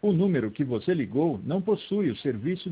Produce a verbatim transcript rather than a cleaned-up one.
O número que você ligou não possui o serviço